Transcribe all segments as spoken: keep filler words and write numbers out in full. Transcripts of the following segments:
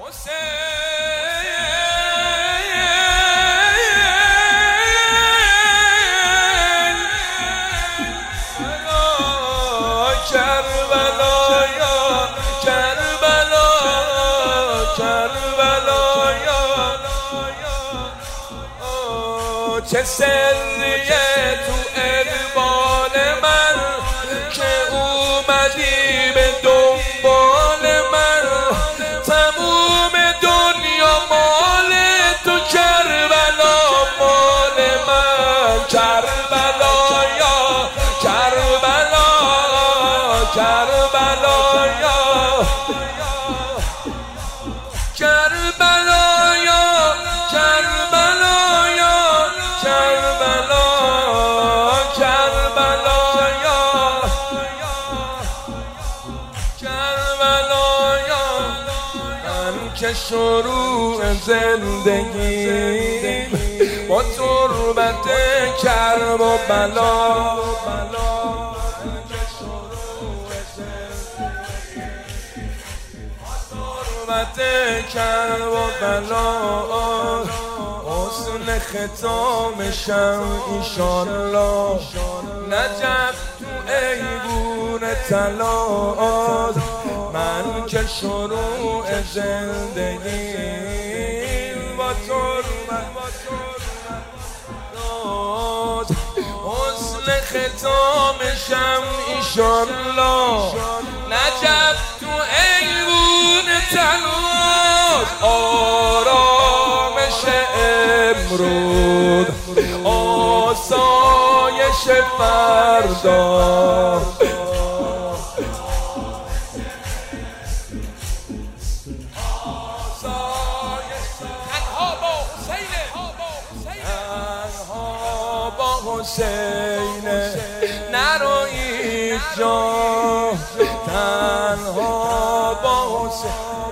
کربلا یا کربلا کربلا یا چه سریه تو اقبال من که اومدی به دنبال من تموم دنیا مال تو کربلا مال من کربلا یا کربلا کربلا یا کربلا یا کربلا یا کربلا کربلا یا کربلا یا من که شروع زندگی با تربت کرب و بلا کرب و بلا حسن ختامشم ایشالله نجف تو ایوون طلا من که شروع زندگی با تربت حسن ختامشم ایشالله نجف تو ایوون تنوز آرامش امروز آسایش فردا تنها با حسینه نرو هیچ جا تنها با حسین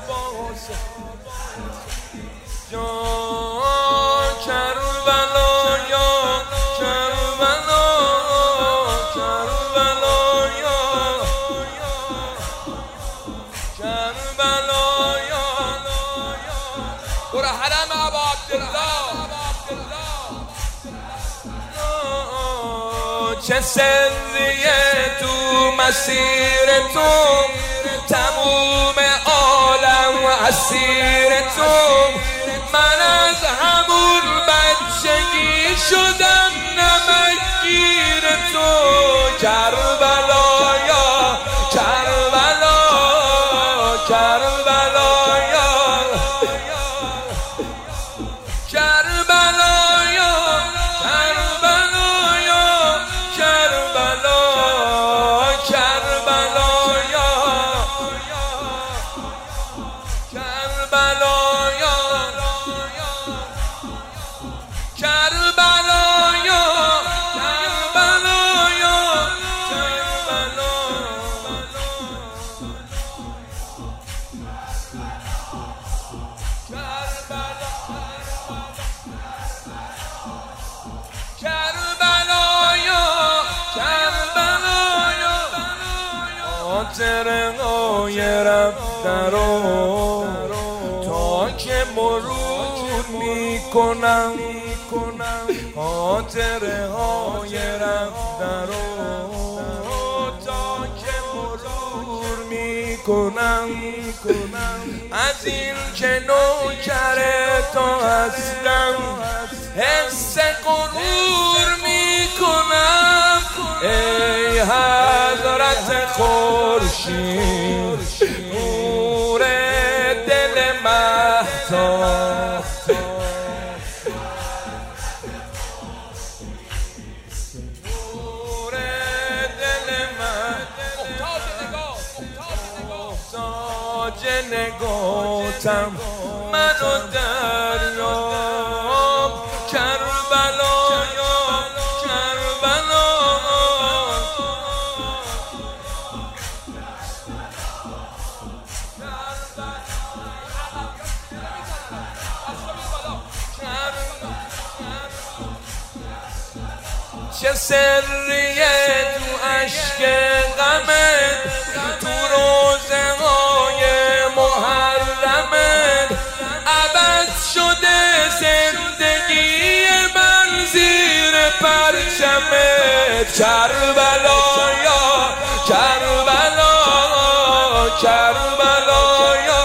جا کربلا یا کربلا کربلا یا کربلا یا برو حرم ابا عبدالله چه سریه تو مسیر تو تموم عالم اسیر تو من از همون بچگی شدم نمکگیر تو کربلا یا کربلا کربلا یا کربلا یا کربلا یا کربلا کربلا یا کربلا یا کربلا یا کربلا یا کربلا یا کربلا یا خاطره های رفته رو تا که مرور میکنم خاطره های رفته رو تا که مرور میکنم از این که نوکر تو هستم حس غرور میکنم ای حضرت خورشید نور دل مهتاب نور دل مهتاب محتاج نگاهتم منو دریاب کربلا یا کربلا چه سریه تو اشک غمت تو روزه های محرمت کربلا یا کربلا کربلا یا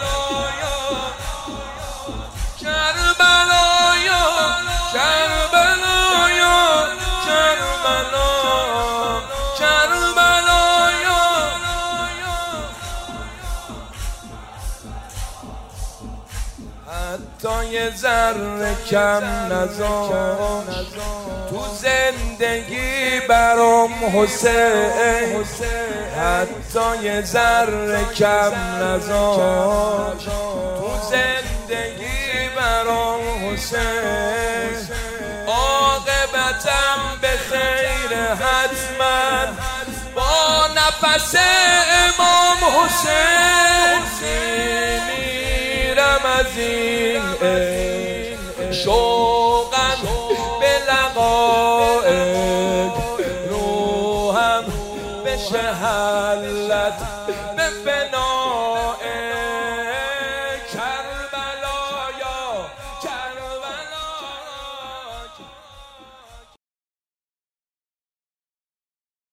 کربلا یا کربلا یا کربلا کربلا یا حتی یه ذره کم نذار تو زندگی برام حسین، حتی یه ذره کم نذار تو زندگی برام حسین. عاقبتم به خیر حتما با نفس امام حسین میمیرم از این شوقم به لقائک، روحم بشه حلت به فنا